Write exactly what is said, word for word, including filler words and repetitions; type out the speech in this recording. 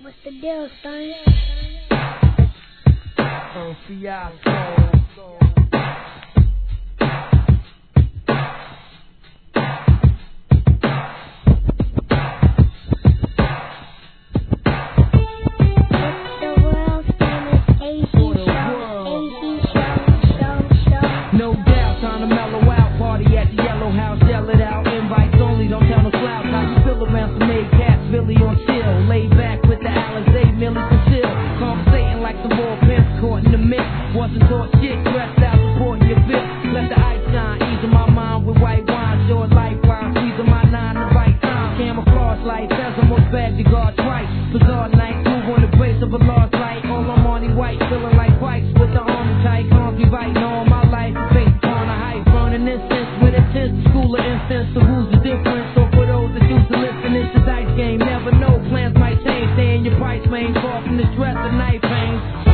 What's the deal, son? Un fiasco. No doubt, time to mellow out. Party at the Yellow House, yell it out. Invites only, don't tell no clouds. How you feel around some made cats, Billy on chill. Laid back with the Alizé, Millie Conceal. Conversating like some ball pimps caught in the mix. Wasn't taught shit, dressed out, supporting your fifth. Let the ice shine, easing my mind with white wine. Short lifeline, squeezing my nine the right time. Camouflage lights, as almost bag the guard twice. Bizarre night, move on the brace of a large light. All I'm on the white, feeling like Pikes with the army tight. Can't be biting all my life, based on a hype. Burning incense with intense school of incense. So who's the difference? So for those that choose to listen, it's the dice game. Never know, plans might change. Stay in your price range, far from the stress of night pain.